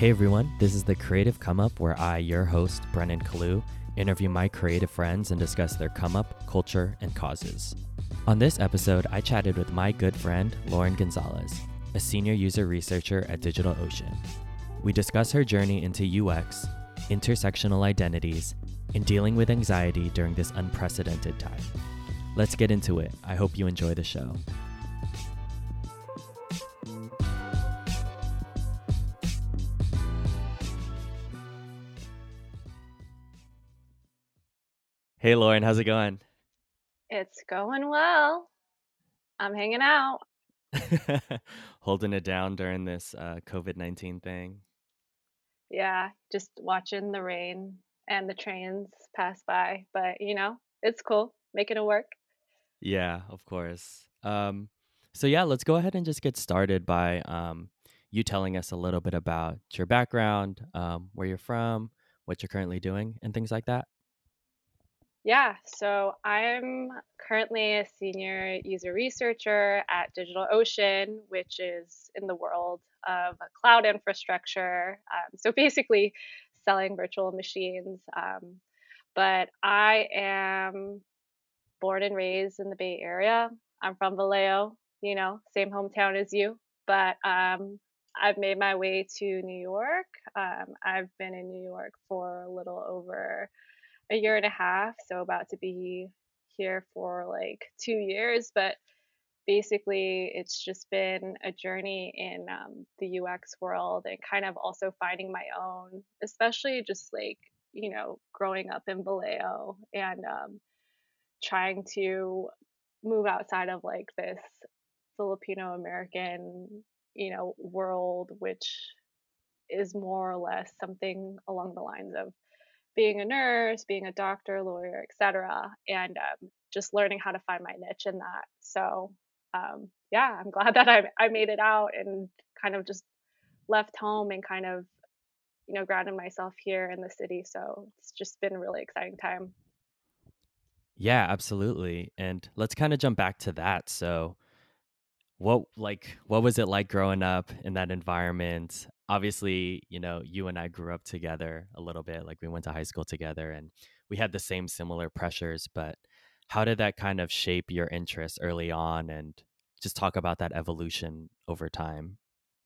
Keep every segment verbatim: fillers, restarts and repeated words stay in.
Hey everyone, this is the Creative Come Up, where I, your host, Brennan Kalu, interview my creative friends and discuss their come up, culture, and causes. On this episode, I chatted with my good friend, Lauren Gonzalez, a senior user researcher at DigitalOcean. We discuss her journey into U X, intersectional identities, and dealing with anxiety during this unprecedented time. Let's get into it. I hope you enjoy the show. Hey Lauren, how's it going? It's going well. I'm hanging out. Holding it down during this uh, COVID nineteen thing. Yeah, just watching the rain and the trains pass by. But, you know, it's cool. Making it work. Yeah, of course. Um, so yeah, let's go ahead and just get started by um, you telling us a little bit about your background, um, where you're from, what you're currently doing, and things like that. Yeah, so I'm currently a senior user researcher at DigitalOcean, which is in the world of cloud infrastructure. Um, so basically, selling virtual machines. Um, but I am born and raised in the Bay Area. I'm from Vallejo, you know, same hometown as you, but um, I've made my way to New York. Um, I've been in New York for a little over a year and a half, so about to be here for like two years. But basically, it's just been a journey in um, the U X world and kind of also finding my own, especially just like, you know, growing up in Vallejo and um, trying to move outside of like this Filipino American, you know, world, which is more or less something along the lines of being a nurse, being a doctor, lawyer, et cetera, and um, just learning how to find my niche in that. So, um, yeah, I'm glad that I I made it out and kind of just left home and kind of you know grounded myself here in the city. So it's just been a really exciting time. Yeah, absolutely. And let's kind of jump back to that. So, what like what was it like growing up in that environment? Obviously, you know, you and I grew up together a little bit, like we went to high school together and we had the same similar pressures, but how did that kind of shape your interest early on, and just talk about that evolution over time?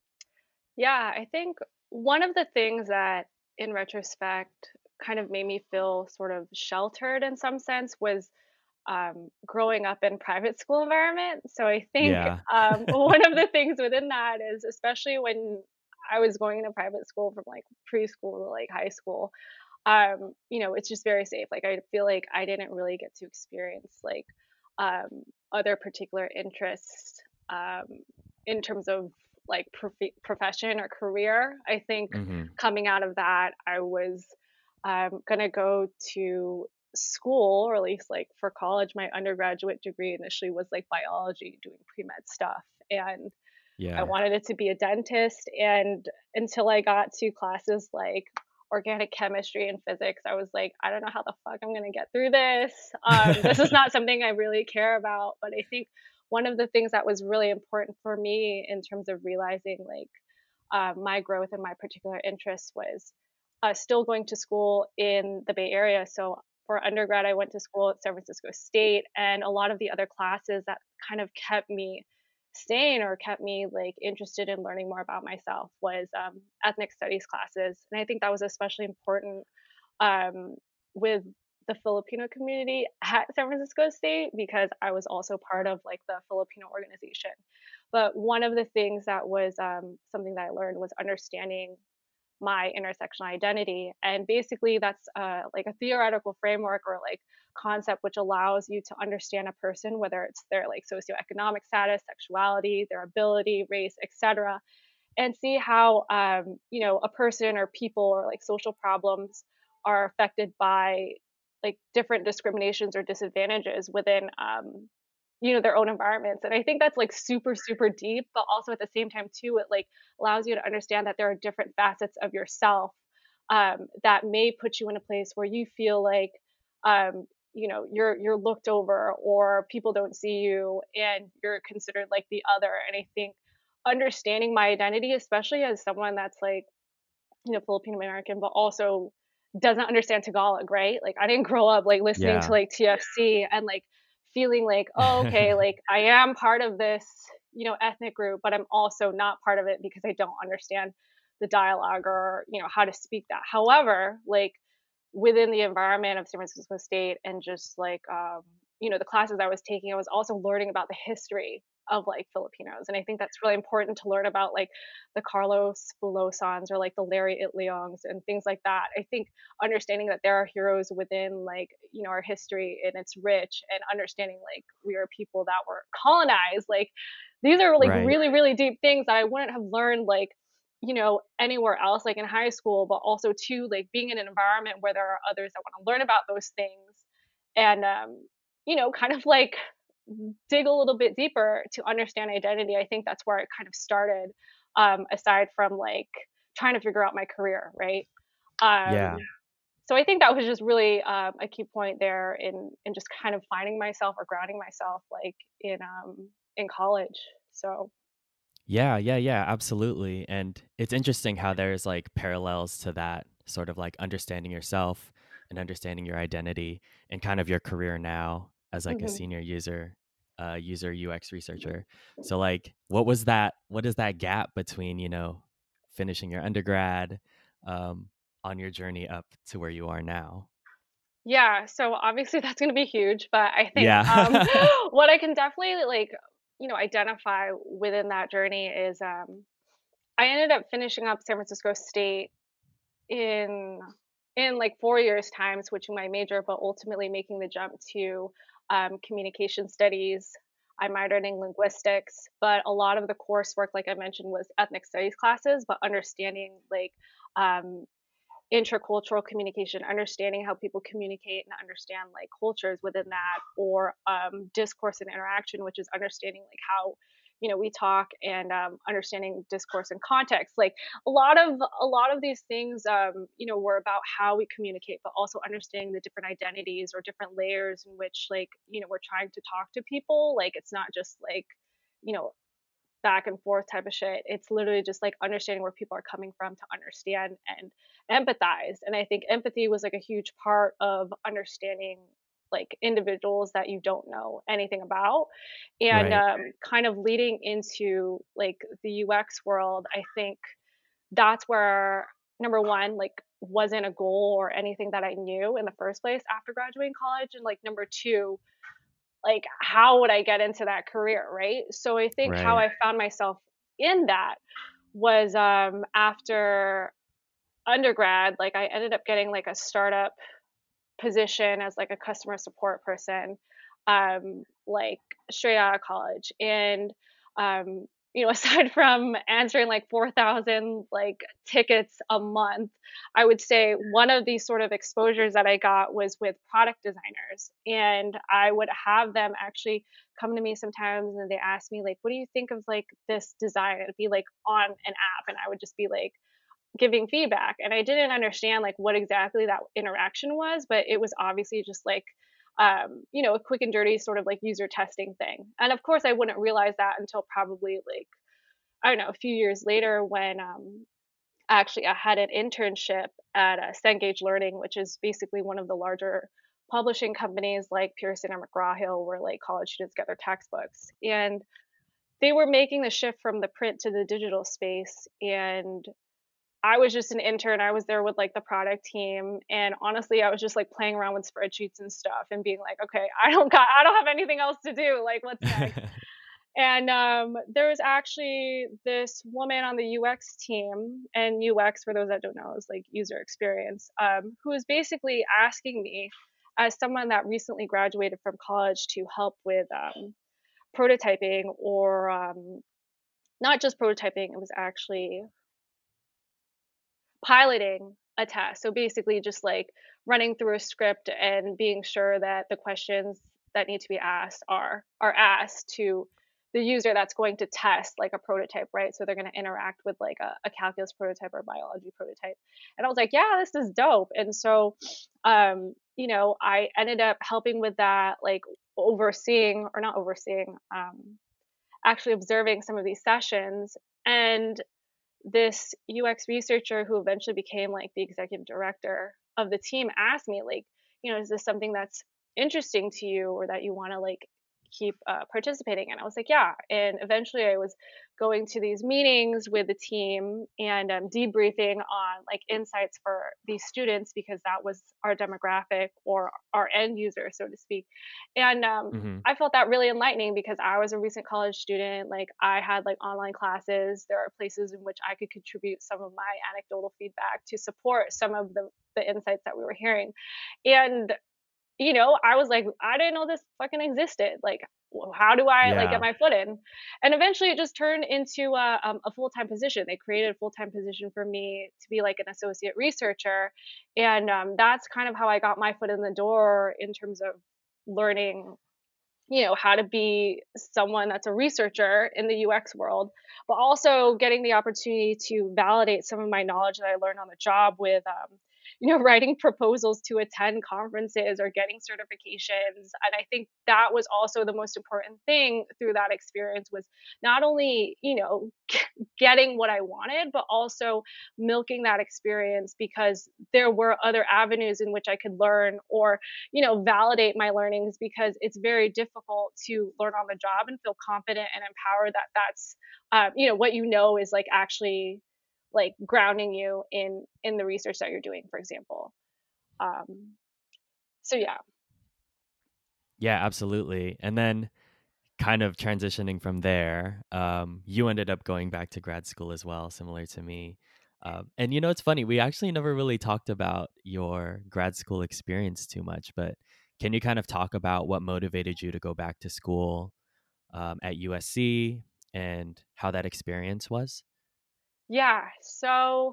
Yeah, I think one of the things that, in retrospect, kind of made me feel sort of sheltered in some sense was um, growing up in private school environment. So I think Yeah. um, one of the things within that is, especially when I was going to private school from like preschool to like high school, um, you know, it's just very safe. Like I feel like I didn't really get to experience like um, other particular interests um, in terms of like prof- profession or career. I think Mhm. coming out of that, I was um, gonna go to school, or at least like for college. My undergraduate degree initially was like biology, doing pre med stuff, and I Yeah. wanted it to be a dentist. And until I got to classes like organic chemistry and physics, I was like, I don't know how the fuck I'm going to get through this. Um, this is not something I really care about. But I think one of the things that was really important for me in terms of realizing like uh, my growth and my particular interests was uh, still going to school in the Bay Area. So for undergrad, I went to school at San Francisco State, and a lot of the other classes that kind of kept me sane or kept me like interested in learning more about myself was um, ethnic studies classes, and I think that was especially important um, with the Filipino community at San Francisco State because I was also part of like the Filipino organization. But one of the things that was um, something that I learned was understanding my intersectional identity. And basically, that's uh, like a theoretical framework or like concept which allows you to understand a person, whether it's their like socioeconomic status, sexuality, their ability, race, et cetera, and see how um, you know a person or people or like social problems are affected by like different discriminations or disadvantages within um, you know their own environments. And I think that's like super super deep, but also at the same time too, it like allows you to understand that there are different facets of yourself um, that may put you in a place where you feel like um, you know you're you're looked over or people don't see you and you're considered like the other. And I think understanding my identity, especially as someone that's like you know, Filipino American, but also doesn't understand Tagalog, right? Like I didn't grow up like listening to Yeah. like T F C and like feeling like, oh, okay, like I am part of this, you know, ethnic group, but I'm also not part of it because I don't understand the dialogue or, you know, how to speak that. However, like within the environment of San Francisco State and just like um, you know, the classes I was taking, I was also learning about the history of like Filipinos. And I think that's really important to learn about like the Carlos Bulosans or like the Larry Itlions and things like that. I think understanding that there are heroes within like, you know, our history and it's rich and understanding like we are people that were colonized. Like these are like Right. really, really deep things that I wouldn't have learned like you know, anywhere else, like in high school, but also too, like being in an environment where there are others that want to learn about those things and, um, you know, kind of like dig a little bit deeper to understand identity. I think that's where it kind of started, um, aside from like trying to figure out my career, right? Um, Yeah. so I think that was just really um, a key point there in in just kind of finding myself or grounding myself, like in um, in college. So. Yeah, yeah, yeah, absolutely. And it's interesting how there's like parallels to that sort of like understanding yourself and understanding your identity and kind of your career now as like a Mhm. senior user, uh, user U X researcher. So like, what was that? What is that gap between, you know, finishing your undergrad, um, on your journey up to where you are now? Yeah, so obviously that's gonna be huge, but I think, um, Yeah. what I can definitely, like, you know, identify within that journey is, um, I ended up finishing up San Francisco State in in, like, four years' time, switching my major, but ultimately making the jump to, um, communication studies. I minored in linguistics, but a lot of the coursework, like I mentioned, was ethnic studies classes, but understanding, like, um, intercultural communication, understanding how people communicate and understand like cultures within that, or um, discourse and interaction, which is understanding like how you know we talk and um, understanding discourse and context. Like a lot of a lot of these things, um, you know, were about how we communicate, but also understanding the different identities or different layers in which like you know we're trying to talk to people. Like it's not just like you know back and forth type of shit. It's literally just like understanding where people are coming from to understand and empathize. And I think empathy was like a huge part of understanding like individuals that you don't know anything about and Right. um, kind of leading into like the U X world. I think that's where number one, like wasn't a goal or anything that I knew in the first place after graduating college. And like number two, like how would I get into that career, right? So I think how Right. I found myself in that was um after undergrad, like I ended up getting like a startup position as like a customer support person, um, like straight out of college. And um, you know, aside from answering like four thousand like tickets a month, I would say one of these sort of exposures that I got was with product designers. And I would have them actually come to me sometimes and they ask me like, what do you think of like this design? It'd be like on an app. And I would just be like, giving feedback and I didn't understand like what exactly that interaction was, but it was obviously just like um, you know, a quick and dirty sort of like user testing thing. And of course I wouldn't realize that until probably like I don't know, a few years later when um actually I had an internship at uh, Cengage Learning, which is basically one of the larger publishing companies like Pearson or McGraw Hill where like college students get their textbooks. And they were making the shift from the print to the digital space and I was just an intern. I was there with like the product team, and honestly, I was just like playing around with spreadsheets and stuff, and being like, okay, I don't got, I don't have anything else to do. Like, what's next? And um, there was actually this woman on the U X team, and U X, for those that don't know, is like user experience, um, who was basically asking me, as someone that recently graduated from college, to help with um, prototyping or um, not just prototyping. It was actually piloting a test. So basically just like running through a script and being sure that the questions that need to be asked are are asked to the user that's going to test like a prototype, right? So they're going to interact with like a, a calculus prototype or a biology prototype. And I was like, yeah, this is dope. And so um, you know, I ended up helping with that, like overseeing or not overseeing, um, actually observing some of these sessions. And this U X researcher who eventually became like the executive director of the team asked me like, you know, is this something that's interesting to you or that you want to like keep uh, participating in? I was like, yeah. And eventually I was going to these meetings with the team and um, debriefing on like insights for these students because that was our demographic or our end user, so to speak. And um, Hmm. I felt that really enlightening because I was a recent college student. Like I had like online classes. There are places in which I could contribute some of my anecdotal feedback to support some of the the insights that we were hearing. And you know, I was like, I didn't know this fucking existed. Like, w- how do I like get Yeah. my foot in? And eventually, it just turned into a, um, a full time position. They created a full time position for me to be like an associate researcher, and um, that's kind of how I got my foot in the door in terms of learning. You know, how to be someone that's a researcher in the U X world, but also getting the opportunity to validate some of my knowledge that I learned on the job with um, you know, writing proposals to attend conferences or getting certifications. And I think that was also the most important thing through that experience was not only, you know, getting what I wanted, but also milking that experience because there were other avenues in which I could learn or, you know, validate my learnings because it's very difficult to learn on the job and feel confident and empowered that that's, um, you know, what you know is like actually like grounding you in in the research that you're doing, for example. Um, so yeah. Yeah, absolutely. And then kind of transitioning from there, um, you ended up going back to grad school as well, similar to me. Um, and you know, it's funny, we actually never really talked about your grad school experience too much, but can you kind of talk about what motivated you to go back to school um, at U S C and how that experience was? Yeah. So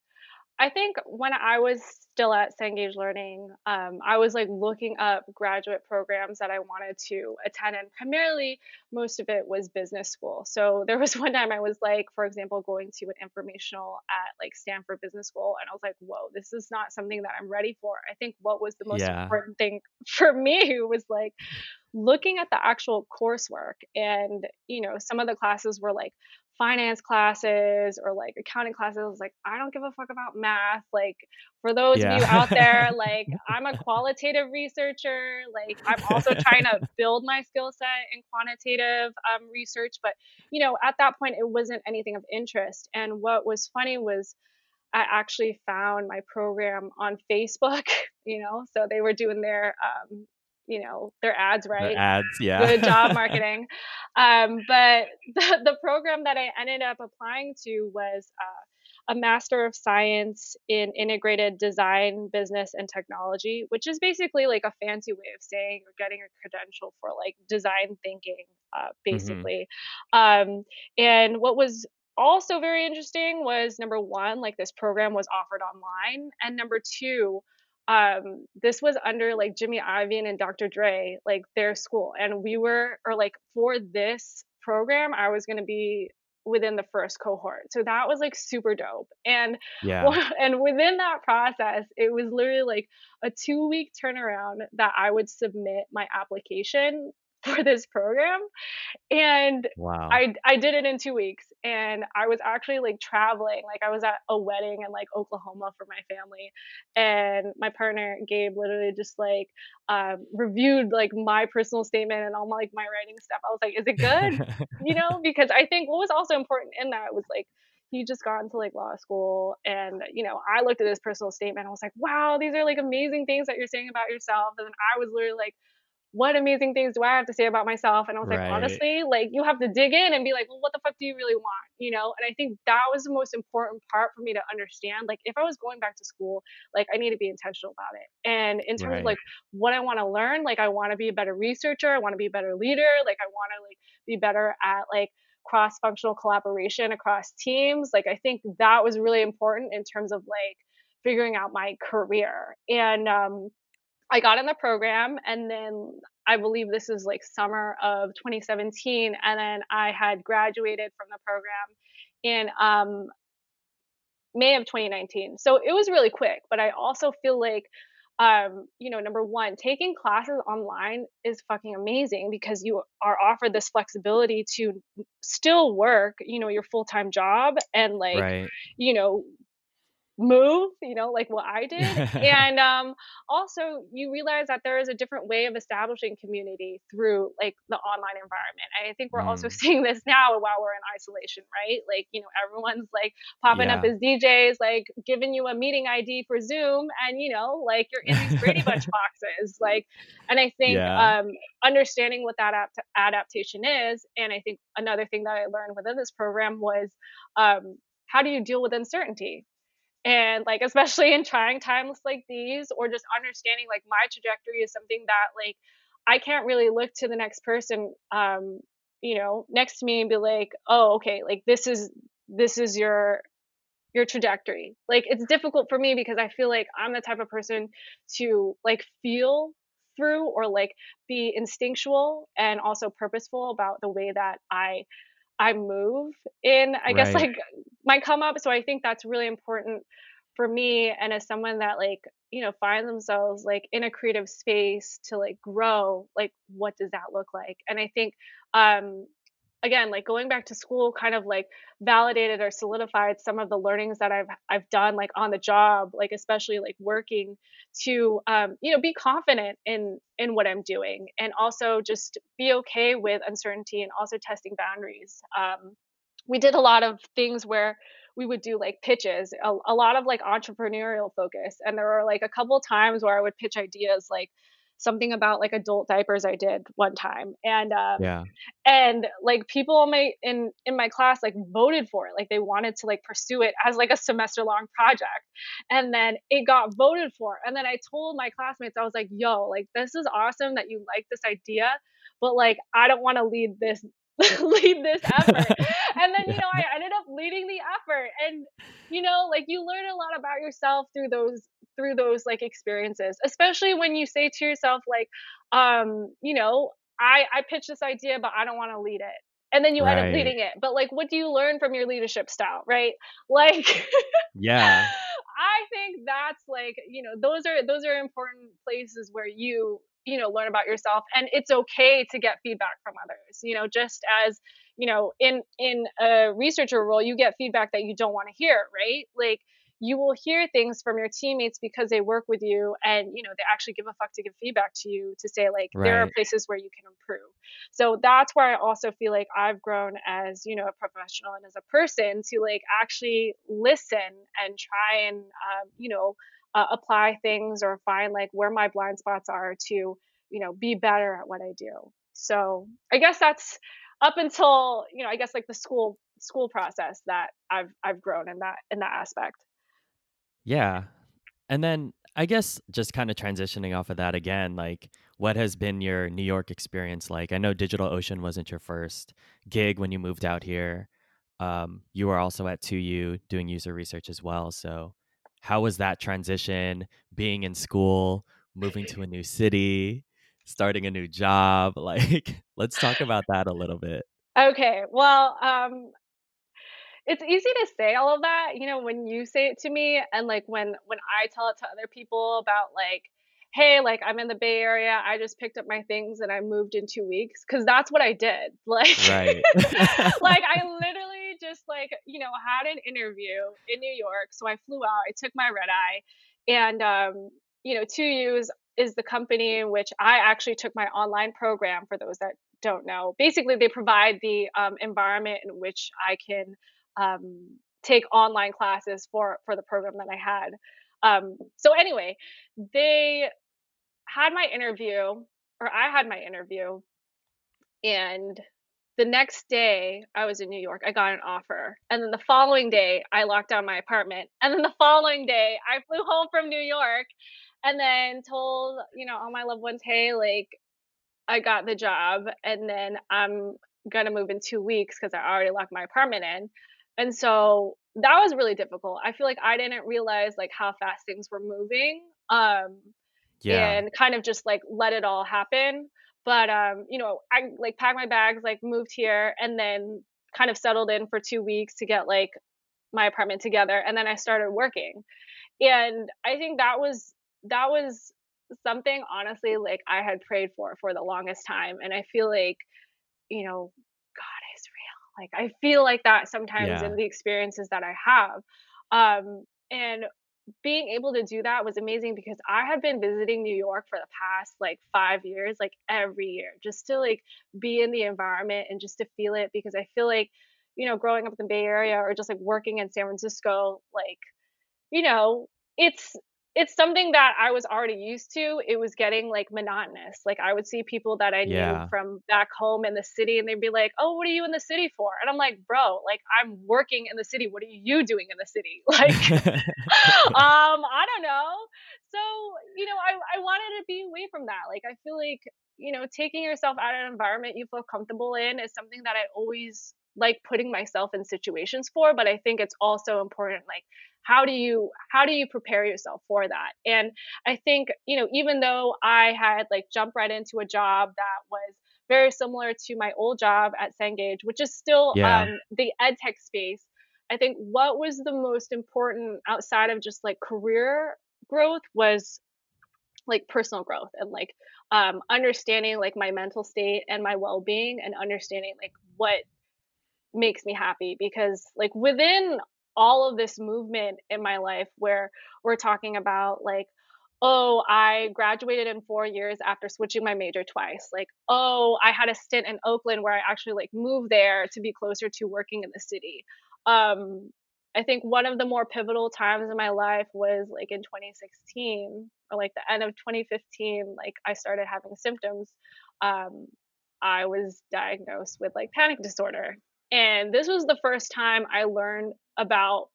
I think when I was still at Cengage Learning, um, I was like looking up graduate programs that I wanted to attend, and primarily most of it was business school. So there was one time I was like, for example, going to an informational at like Stanford Business School, and I was like, whoa, this is not something that I'm ready for. I think what was the most Yeah. important thing for me was like looking at the actual coursework and you know some of the classes were like finance classes or like accounting classes. I was like, I don't give a fuck about math. Like for those of you out Yeah. there, like I'm a qualitative researcher. Like I'm also trying to build my skill set in quantitative um, research. But you know, at that point, it wasn't anything of interest. And what was funny was I actually found my program on Facebook. You know, so they were doing their um, you know, their ads The right. ads, Good job yeah. marketing. Um, but the, the program that I ended up applying to was uh, a Master of Science in Integrated Design, Business, and Technology, which is basically like a fancy way of saying you're getting a credential for like design thinking, uh, Hmm. basically. Um, and what was also very interesting was number one, like this program was offered online, and number two, um this was under like Jimmy Iovine and Doctor Dre, like their school, and we were or like for this program I was going to be within the first cohort, so that was like super dope. And Yeah. well, and within that process it was literally like a two week turnaround that I would submit my application for this program. And Wow. I I did it in two weeks, and I was actually, like, traveling, like, I was at a wedding in, like, Oklahoma for my family, and my partner, Gabe, literally just, like, um, reviewed, like, my personal statement and all my, like, my writing stuff. I was like, "Is it good?" You know, because I think what was also important in that was, like, he just got into, like, law school, and, you know, I looked at his personal statement, I was like, "Wow, these are, like, amazing things that you're saying about yourself," and then I was literally like, what amazing things do I have to say about myself? And I was like, Right. honestly, like you have to dig in and be like, well, what the fuck do you really want? You know? And I think that was the most important part for me to understand. Like, if I was going back to school, like I need to be intentional about it. And in terms of Right. like what I want to learn, like I want to be a better researcher, I want to be a better leader, like I want to like be better at like cross functional collaboration across teams. Like I think that was really important in terms of like figuring out my career. And um I got in the program, and then I believe this is like summer of twenty seventeen, and then I had graduated from the program in um, May of twenty nineteen. So it was really quick, but I also feel like um, you know, number one, taking classes online is fucking amazing because you are offered this flexibility to still work, you know, your full-time job and like, Right. you know, move, you know, like what I did. And um, also, you realize that there is a different way of establishing community through like the online environment. And I think we're also Mm, seeing this now while we're in isolation, right? Like, you know, everyone's like popping up yeah. as D Js, like giving you a meeting I D for Zoom, and you know, like you're in these Brady Bunch boxes. Like, and I think Yeah. um, understanding what that apt- adaptation is, and I think another thing that I learned within this program was um, how do you deal with uncertainty? And like especially in trying times like these, or just understanding like my trajectory is something that like I can't really look to the next person um you know next to me and be like, oh okay, like this is this is your your trajectory. Like it's difficult for me because I feel like I'm the type of person to like feel through or like be instinctual and also purposeful about the way that i I move in, I guess, Right. like, my come up, so I think that's really important for me, and as someone that, like, you know, finds themselves, like, in a creative space to, like, grow, like, what does that look like? And I think, um, again, like, going back to school kind of, like, validated or solidified some of the learnings that I've I've done, like, on the job, like, especially, like, working to, um, you know, be confident in in what I'm doing, and also just be okay with uncertainty and also testing boundaries. Um, we did a lot of things where we would do like pitches, a, a lot of like entrepreneurial focus, and there were like a couple times where I would pitch ideas, like something about like adult diapers I did one time, and um, Yeah. and like people in my in in my class like voted for it, like they wanted to like pursue it as like a semester long project, and then it got voted for, and then I told my classmates, I was like, yo, like this is awesome that you like this idea, but like I don't want to lead this lead this effort. And then you know Yeah. I ended up leading the effort, and you know like you learn a lot about yourself through those through those like experiences, especially when you say to yourself like um you know I I pitched this idea, but I don't want to lead it. And then you end up Right. leading it. But like, what do you learn from your leadership style, right? Like, Yeah. I think that's like, you know, those are those are important places where you, you know, learn about yourself, and it's okay to get feedback from others. You know, just as, you know, in in a researcher role, you get feedback that you don't want to hear, right? Like you will hear things from your teammates because they work with you, and you know they actually give a fuck to give feedback to you to say like there are Right. places where you can improve. So that's where I also feel like I've grown as, you know, a professional and as a person to like actually listen and try and um, you know uh, apply things or find like where my blind spots are to, you know, be better at what I do. So I guess that's up until, you know, I guess like the school school process that I've I've grown in that in that aspect. Yeah. And then I guess just kind of transitioning off of that again, like what has been your New York experience like? I know DigitalOcean wasn't your first gig when you moved out here. Um, you were also at two U doing user research as well. So how was that transition, being in school, moving to a new city, starting a new job? Like, let's talk about that a little bit. Okay. Well, um it's easy to say all of that, you know, when you say it to me, and like when when I tell it to other people about like, hey, like I'm in the Bay Area, I just picked up my things and I moved in two weeks, because that's what I did. Like Right. like I literally just like, you know, had an interview in New York. So I flew out, I took my red eye, and um, you know, two U's is the company in which I actually took my online program, for those that don't know. Basically, they provide the um, environment in which I can um, take online classes for for the program that I had. Um, so anyway, they had my interview, or I had my interview, and the next day I was in New York. I got an offer, and then the following day I locked down my apartment, and then the following day I flew home from New York, and then told, you know, all my loved ones, hey, like I got the job, and then I'm gonna move in two weeks because I already locked my apartment in. And so that was really difficult. I feel like I didn't realize like how fast things were moving. Um, Yeah. and kind of just like let it all happen. But um, you know, I like packed my bags, like moved here, and then kind of settled in for two weeks to get like my apartment together, and then I started working. And I think that was that was something honestly like I had prayed for for the longest time, and I feel like, you know, God is real. Like I feel like that sometimes in Yeah. the experiences that I have. Um and being able to do that was amazing because I had been visiting New York for the past like five years, like every year, just to like be in the environment and just to feel it because I feel like, you know, growing up in the Bay Area or just like working in San Francisco, like you know, it's it's something that I was already used to. It was getting, like, monotonous. Like, I would see people that I knew Yeah. from back home in the city, and they'd be like, "Oh, what are you in the city for?" And I'm like, "Bro, like, I'm working in the city. What are you doing in the city?" Like, Yeah. um, I don't know. So, you know, I I wanted to be away from that. Like, I feel like, you know, taking yourself out of an environment you feel comfortable in is something that I always like putting myself in situations for, but I think it's also important like how do you how do you prepare yourself for that? And I think, you know, even though I had like jumped right into a job that was very similar to my old job at Cengage, which is still Yeah. um, the ed tech space, I think what was the most important outside of just like career growth was like personal growth and like um, understanding like my mental state and my well-being and understanding like what makes me happy because like within all of this movement in my life where we're talking about like oh I graduated in four years after switching my major twice like oh I had a stint in Oakland where I actually like moved there to be closer to working in the city. um I think one of the more pivotal times in my life was like in twenty sixteen or like the end of twenty fifteen, like I started having symptoms. um I was diagnosed with like panic disorder, and this was the first time I learned about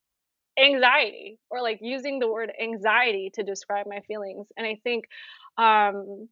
anxiety or like using the word anxiety to describe my feelings. And I think um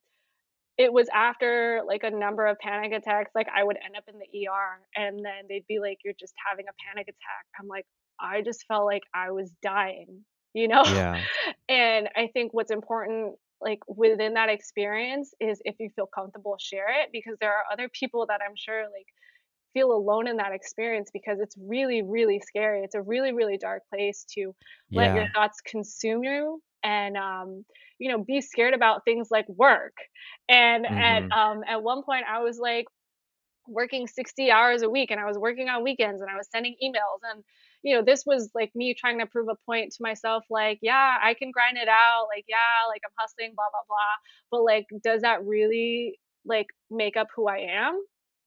it was after like a number of panic attacks, like I would end up in the E R and then they'd be like, "You're just having a panic attack." I'm like, I just felt like I was dying, you know? Yeah. And I think what's important like within that experience is if you feel comfortable, share it because there are other people that I'm sure like feel alone in that experience because it's really, really scary. It's a really, really dark place to let your Yeah. thoughts consume you and um, you know, be scared about things like work. And at Mhm. um at one point I was like working sixty hours a week and I was working on weekends and I was sending emails and you know, this was like me trying to prove a point to myself like, yeah, I can grind it out, like yeah, like I'm hustling blah blah blah. But like does that really like make up who I am?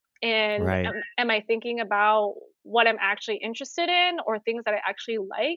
And Right. am, am I thinking about what I'm actually interested in or things that I actually like?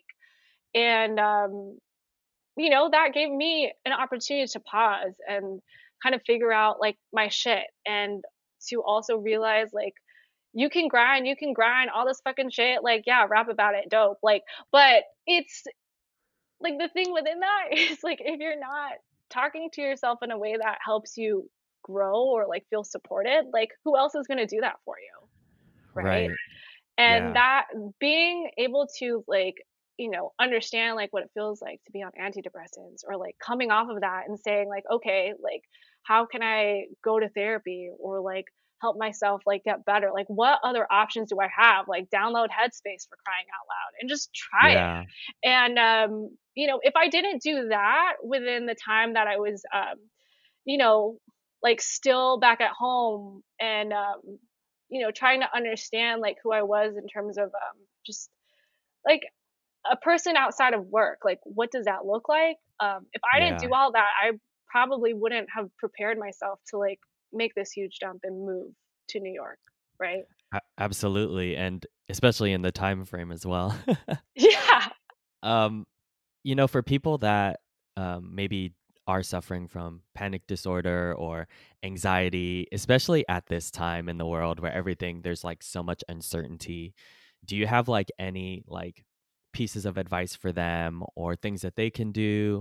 And, um, you know, that gave me an opportunity to pause and kind of figure out like my shit and to also realize like, you can grind, you can grind all this fucking shit. Like, yeah, rap about it, dope. Like, but it's like the thing within that is like, if you're not talking to yourself in a way that helps you grow or like feel supported, like, who else is going to do that for you? Right. Right. And Yeah. that being able to like, you know, understand like what it feels like to be on antidepressants or like coming off of that and saying like, okay, like how can I go to therapy or like help myself like get better? Like what other options do I have? Like download Headspace for crying out loud and just try it. Yeah. And um, you know, if I didn't do that within the time that I was um, you know, like still back at home and um you know, trying to understand like who I was in terms of um, just like a person outside of work. Like, what does that look like? Um, if I didn't Yeah. do all that, I probably wouldn't have prepared myself to like make this huge jump and move to New York, right? A- absolutely, and especially in the time frame as well. Yeah. um, you know, for people that um, maybe are suffering from panic disorder or anxiety, especially at this time in the world where everything there's like so much uncertainty, do you have like any like pieces of advice for them or things that they can do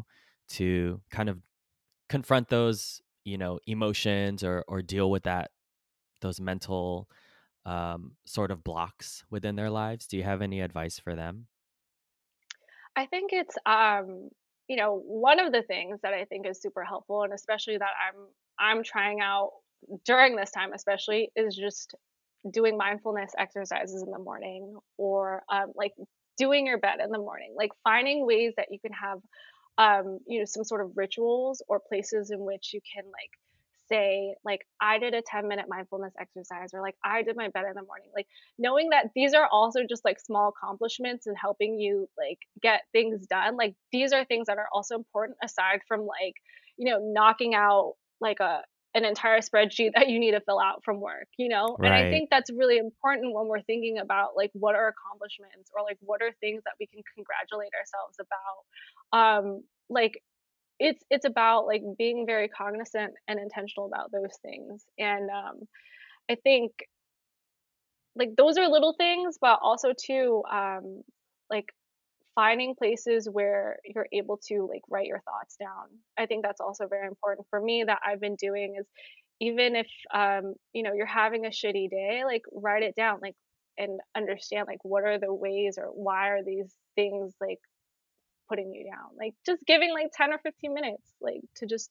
to kind of confront those, you know, emotions or or deal with that those mental um, sort of blocks within their lives? Do you have any advice for them? I think it's um, you know, one of the things that I think is super helpful and especially that I'm I'm trying out during this time especially is just doing mindfulness exercises in the morning or um, like doing your bed in the morning, like finding ways that you can have um, you know, some sort of rituals or places in which you can like say like I did a ten minute mindfulness exercise or like I did my bed in the morning. Like knowing that these are also just like small accomplishments and helping you like get things done. Like these are things that are also important aside from like, you know, knocking out like a an entire spreadsheet that you need to fill out from work, you know? And I Right. think that's really important when we're thinking about like what are accomplishments or like what are things that we can congratulate ourselves about. Um like it's it's about like being very cognizant and intentional about those things. And um I think like those are little things, but also too um like finding places where you're able to like write your thoughts down. I think that's also very important for me that I've been doing is even if um you know you're having a shitty day, like write it down, like and understand like what are the ways or why are these things like putting you down. Like just giving like ten or fifteen minutes like to just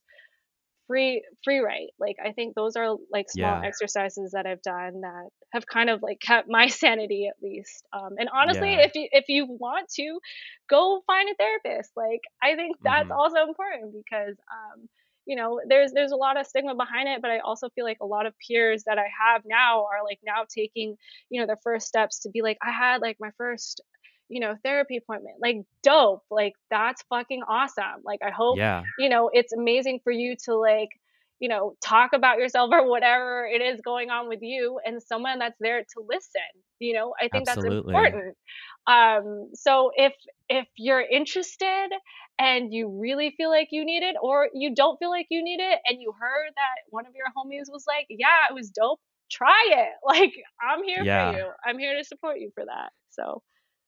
free free write. Like I think those are like small Yeah. exercises that I've done that have kind of like kept my sanity at least. Um, and honestly, Yeah. if you if you want to, go find a therapist. Like I think that's Hmm. also important because um, you know there's there's a lot of stigma behind it, but I also feel like a lot of peers that I have now are like now taking you know their first steps to be like I had like my first you know therapy appointment. Like dope. Like that's fucking awesome. Like I hope Yeah. you know, it's amazing for you to like, you know, talk about yourself or whatever it is going on with you and someone that's there to listen. You know, I think that's Absolutely. important. Um, so if if you're interested and you really feel like you need it or you don't feel like you need it and you heard that one of your homies was like, "Yeah, it was dope." Try it. Like I'm here for Yeah. you. I'm here to support you for that. So,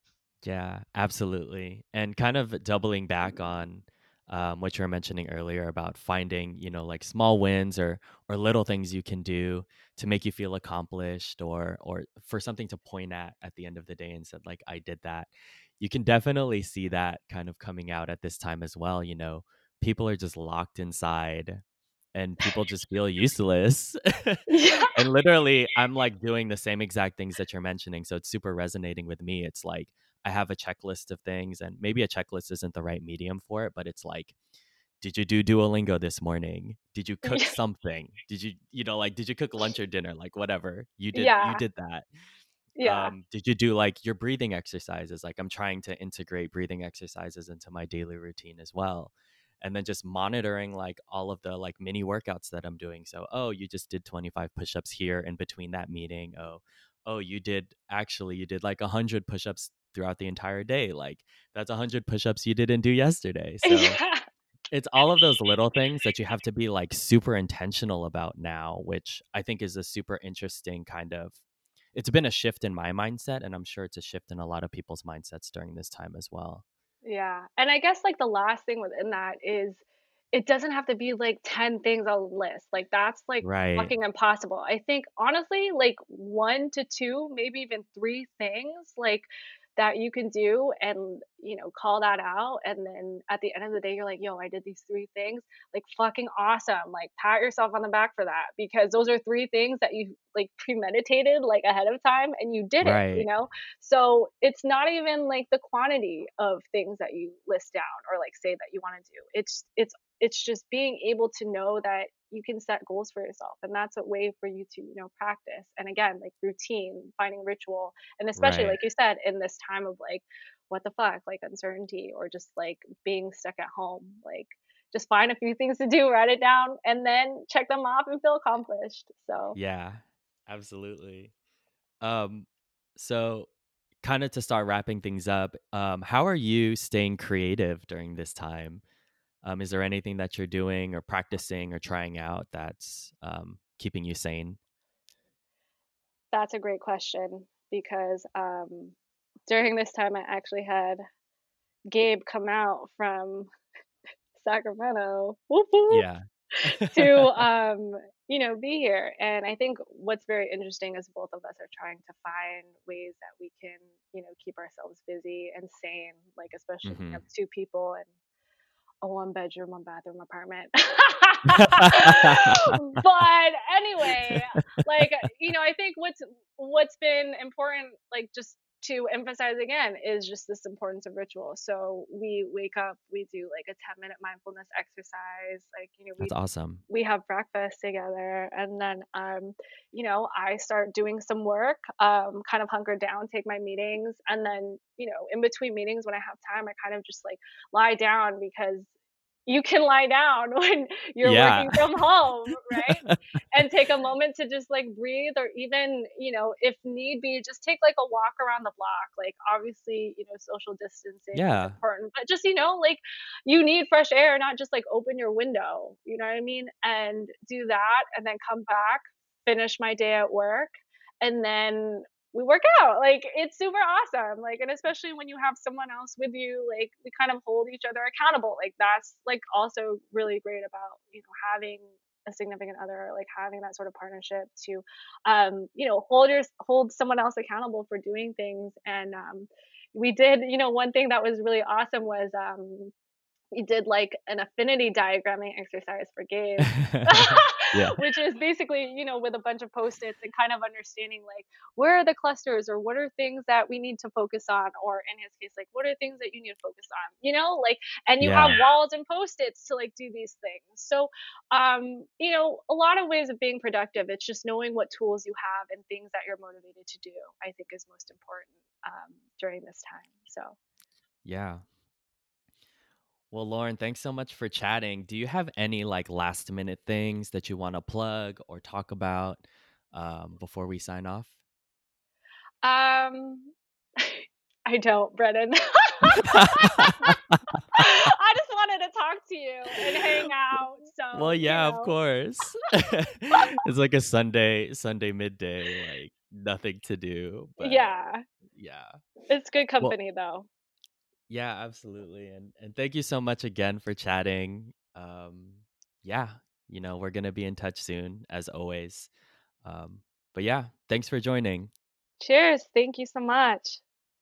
Yeah, absolutely. And kind of doubling back on um, what you were mentioning earlier about finding, you know, like small wins or or little things you can do to make you feel accomplished or or for something to point at at the end of the day and said like I did that. You can definitely see that kind of coming out at this time as well, you know. People are just locked inside and people just feel useless. yeah. And literally, I'm like doing the same exact things that you're mentioning. So it's super resonating with me. It's like I have a checklist of things, and maybe a checklist isn't the right medium for it, but it's like, did you do Duolingo this morning? Did you cook something? Did you, you know, like, did you cook lunch or dinner? Like, whatever. You did, you Yeah. did that. Yeah. Um, did you do like your breathing exercises? Like, I'm trying to integrate breathing exercises into my daily routine as well. And then just monitoring like all of the like mini workouts that I'm doing. So, oh, you just did twenty-five push-ups here in between that meeting. Oh, oh, you did actually you did like one hundred push-ups throughout the entire day. Like that's one hundred push-ups you didn't do yesterday. So, Yeah. it's all of those little things that you have to be like super intentional about now, which I think is a super interesting kind of it's been a shift in my mindset, and I'm sure it's a shift in a lot of people's mindsets during this time as well. Yeah, and I guess, like, the last thing within that is it doesn't have to be, like, ten things on the list, like, that's, like, Right. fucking impossible. I think, honestly, like, one to two, maybe even three things, like, that you can do and, you know, call that out, and then at the end of the day, you're like, "Yo, I did these three things." Like, fucking awesome, like, pat yourself on the back for that because those are three things that you, like, premeditated, like, ahead of time, and you did it, you Right. know? So it's not even like the quantity of things that you list down or like say that you want to do. It's it's it's just being able to know that you can set goals for yourself and that's a way for you to, you know, practice. And again, like routine, finding ritual, and especially Right. like you said in this time of like what the fuck, like uncertainty or just like being stuck at home, like just find a few things to do, write it down, and then check them off and feel accomplished. So Yeah. Absolutely. Um so kind of to start wrapping things up, um how are you staying creative during this time? Um is there anything that you're doing or practicing or trying out that's um keeping you sane? that's a great question because um, during this time I actually had Gabe come out from Sacramento whoop, whoop, Yeah. to um, you know be here. And I think what's very interesting is both of us are trying to find ways that we can you know keep ourselves busy and sane. Like especially when you have Mhm. two people and a one bedroom, one bathroom apartment. But anyway, like you know, I think what's what's been important, like just to emphasize again is just this importance of ritual. So we wake up, we do like a ten minute mindfulness exercise. Like, you know, That's we awesome. we have breakfast together, and then um you know, I start doing some work, um kind of hunker down, take my meetings, and then, you know, in between meetings when I have time, I kind of just like lie down, because you can lie down when you're Yeah. working from home, right? And take a moment to just like breathe, or even, you know, if need be, just take like a walk around the block. Like, obviously, you know, social distancing is Yeah. important, but just, you know, like, you need fresh air, not just like open your window, you know what I mean? And do that, and then come back, finish my day at work, and then we work out. Like, it's super awesome. Like, and especially when you have someone else with you, like, we kind of hold each other accountable. Like, that's like also really great about, you know, having a significant other, like having that sort of partnership to, um, you know, hold your hold someone else accountable for doing things. And um, we did, you know, one thing that was really awesome was um, we did like an affinity diagramming exercise for Gabe, Yeah. which is basically, you know, with a bunch of post-its and kind of understanding like, where are the clusters, or what are things that we need to focus on, or in his case, like, what are things that you need to focus on, you know, like, and you have Yeah. walls and post-its to like do these things. So, um, you know, a lot of ways of being productive. It's just knowing what tools you have and things that you're motivated to do, I think, is most important um, during this time. So. Yeah. Well, Lauren, thanks so much for chatting. Do you have any like last minute things that you want to plug or talk about um, before we sign off? Um, I don't, Brennan. I just wanted to talk to you and hang out. Well, So, you yeah, of know. course. It's like a Sunday, Sunday midday, like nothing to do, but Yeah, yeah. it's good Well, company though. yeah, absolutely. And and thank you so much again for chatting. Um, yeah, you know, we're gonna be in touch soon, as always. Um, but yeah, thanks for joining. Cheers. Thank you so much.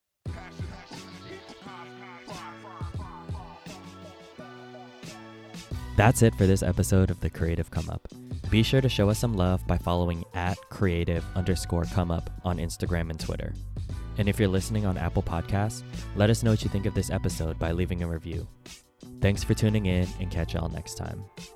That's it for this episode of The Creative Come Up. Be sure to show us some love by following at creative underscore come up on Instagram and Twitter. And if you're listening on Apple Podcasts, let us know what you think of this episode by leaving a review. Thanks for tuning in, and catch y'all next time.